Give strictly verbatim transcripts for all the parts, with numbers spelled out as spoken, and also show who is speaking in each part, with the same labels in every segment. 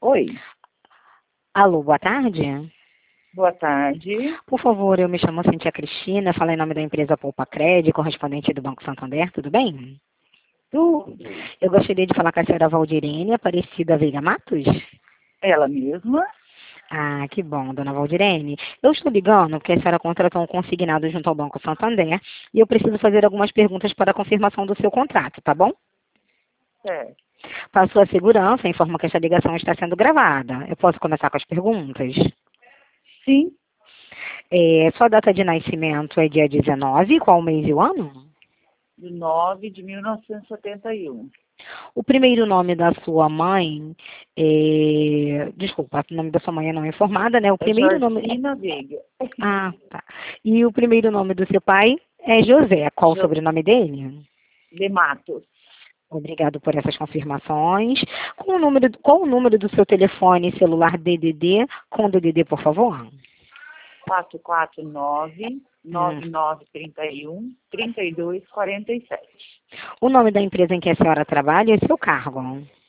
Speaker 1: Oi,
Speaker 2: Alô, boa tarde.
Speaker 1: boa tarde.
Speaker 2: Por favor, eu me chamo Cintia Cristina, falo em nome da empresa Poupa Cred, correspondente do Banco Santander, tudo bem?
Speaker 1: Tudo.
Speaker 2: Eu gostaria de falar com a senhora Valdirene Aparecida Veiga Matos.
Speaker 1: Ela mesma?
Speaker 2: Ah, que bom, dona Valdirene. Eu estou ligando porque a senhora contratou um consignado junto ao Banco Santander e eu preciso fazer algumas perguntas para a confirmação do seu contrato, tá bom?
Speaker 1: Certo.
Speaker 2: Para a sua segurança, informo que esta ligação está sendo gravada. Eu posso começar com as perguntas?
Speaker 1: Sim,
Speaker 2: É, sua data de nascimento é dia dezenove, qual o mês e o ano?
Speaker 1: de nove de mil novecentos e setenta e um.
Speaker 2: O primeiro nome da sua mãe, é... desculpa, o nome da sua mãe não é informada, né? O
Speaker 1: É
Speaker 2: primeiro nome...
Speaker 1: Georgina Veiga.
Speaker 2: Ah, tá. E o primeiro nome do seu pai é José. Qual o
Speaker 1: Jo-
Speaker 2: sobrenome dele?
Speaker 1: de Matos.
Speaker 2: Obrigado por essas confirmações. Qual o número, qual o número do seu telefone celular D D D com D D D, por favor?
Speaker 1: quatro quatro nove,
Speaker 2: Hum.
Speaker 1: nove nove três um, trinta e dois quarenta e sete.
Speaker 2: O nome da empresa em que a senhora trabalha e seu cargo?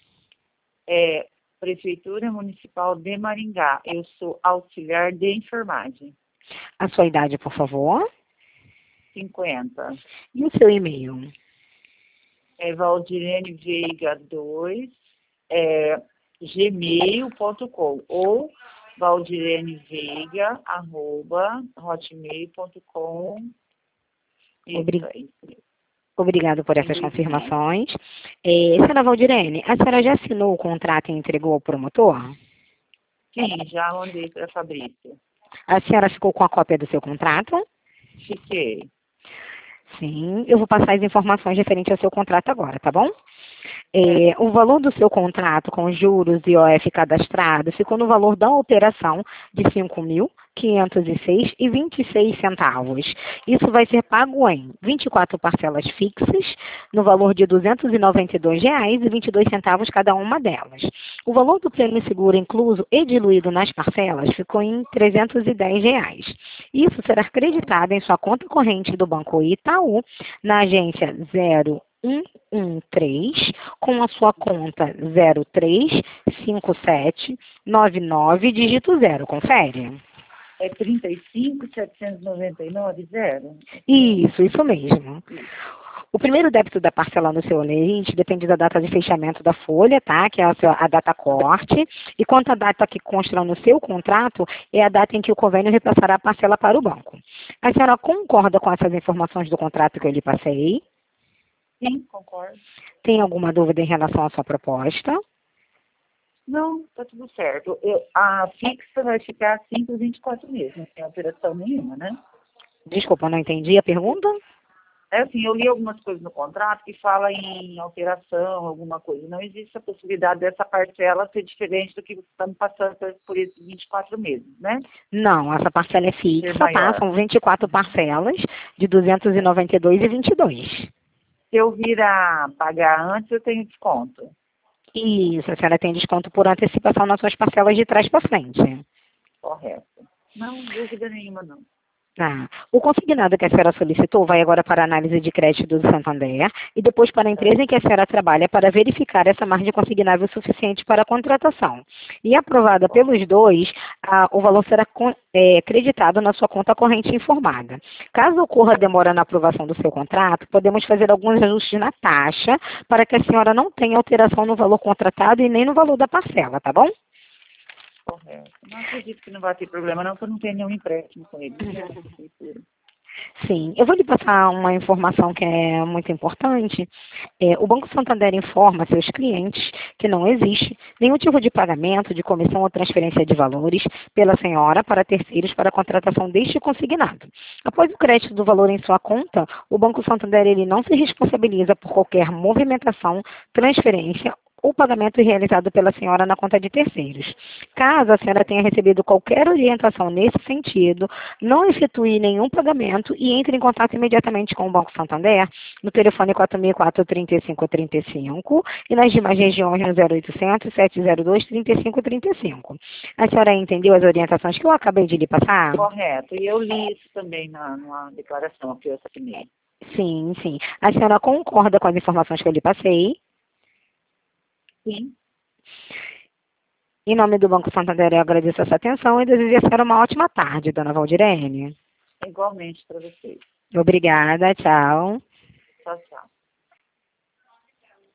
Speaker 1: É Prefeitura Municipal de Maringá. Eu sou auxiliar de enfermagem.
Speaker 2: A sua idade, por favor?
Speaker 1: cinquenta.
Speaker 2: E o seu e-mail?
Speaker 1: É Valdirene Veiga dois, é, gmail ponto com ou valdireneveiga, arroba, hotmail ponto com. Isso
Speaker 2: Obri-
Speaker 1: aí.
Speaker 2: Obrigado por essas
Speaker 1: Envio de e-mail.
Speaker 2: confirmações. É, senhora Valdirene, a senhora já assinou o contrato e entregou ao promotor?
Speaker 1: Sim, já mandei para a Fabrícia.
Speaker 2: A senhora ficou com a cópia do seu contrato?
Speaker 1: Fiquei.
Speaker 2: Sim, eu vou passar as informações referentes ao seu contrato agora, tá bom?
Speaker 1: É,
Speaker 2: É, o valor do seu contrato com juros e O F cadastrado ficou no valor da operação de cinco mil quinhentos e seis e vinte e seis centavos. Isso vai ser pago em vinte e quatro parcelas fixas, no valor de duzentos e noventa e dois reais e vinte e dois centavos cada uma delas. O valor do prêmio seguro incluso e diluído nas parcelas ficou em trezentos e dez reais. Isso será acreditado em sua conta corrente do Banco Itaú, na agência zero um um três, com a sua conta zero três cinco sete nove nove, dígito zero. Confere?
Speaker 1: é trinta e cinco, setecentos e noventa e nove, zero.
Speaker 2: Isso, isso mesmo. O primeiro débito da parcela no seu olerite depende da data de fechamento da folha, tá? Que é a, sua- a data corte. E quanto à data que consta no seu contrato, é a data em que o convênio repassará a parcela para o banco. A senhora concorda com essas informações do contrato que eu lhe passei?
Speaker 1: Sim, concordo.
Speaker 2: Tem alguma dúvida em relação à sua proposta?
Speaker 1: Não, tá tudo certo. Eu- a fixa vai ficar assim por vinte e quatro meses, não tem alteração nenhuma, né?
Speaker 2: Desculpa, eu não entendi a pergunta.
Speaker 1: É assim, eu li algumas coisas no contrato que fala em alteração, alguma coisa. Não existe a possibilidade dessa parcela ser diferente do que você está me passando por, por esses vinte e quatro meses, né?
Speaker 2: Não, essa parcela é
Speaker 1: Ser
Speaker 2: fixa, tá?
Speaker 1: maior.
Speaker 2: São vinte e quatro parcelas de duzentos e noventa e dois e vinte e dois.
Speaker 1: Se eu vir a pagar antes, eu tenho desconto.
Speaker 2: Isso, a senhora tem desconto por antecipação nas suas parcelas de trás para frente.
Speaker 1: Correto. Não, dúvida nenhuma, não.
Speaker 2: Tá. O consignado que a senhora solicitou vai agora para a análise de crédito do Santander e depois para a empresa em que a senhora trabalha para verificar essa margem consignável suficiente para a contratação. E aprovada pelos dois, a- o valor será con- é, creditado na sua conta corrente informada. Caso ocorra demora na aprovação do seu contrato, podemos fazer alguns ajustes na taxa para que a senhora não tenha alteração no valor contratado e nem no valor da parcela, tá bom?
Speaker 1: Correto. Não acredito que não vai ter problema, não, porque eu não tenho nenhum empréstimo com ele.
Speaker 2: Sim, eu vou lhe passar uma informação que é muito importante. É, o Banco Santander informa seus clientes que não existe nenhum tipo de pagamento, de comissão ou transferência de valores pela senhora para terceiros para a contratação deste consignado. Após o crédito do valor em sua conta, o Banco Santander ele não se responsabiliza por qualquer movimentação, transferência ou pagamento realizado pela senhora na conta de terceiros. Caso a senhora tenha recebido qualquer orientação nesse sentido, não efetue nenhum pagamento e entre em contato imediatamente com o Banco Santander no telefone quatro mil e quatro, trinta e cinco trinta e cinco e nas demais regiões no zero oitocentos, sete zero dois, trinta e cinco trinta e cinco. A senhora entendeu as orientações que eu acabei de lhe passar?
Speaker 1: Correto. E eu li isso também na, numa declaração que eu assinei.
Speaker 2: Sim, sim. A senhora concorda com as informações que eu lhe passei?
Speaker 1: Sim.
Speaker 2: Em nome do Banco Santander, eu agradeço a sua atenção e desejo a senhora uma ótima tarde, dona Valdirene.
Speaker 1: Igualmente para vocês.
Speaker 2: Obrigada, tchau.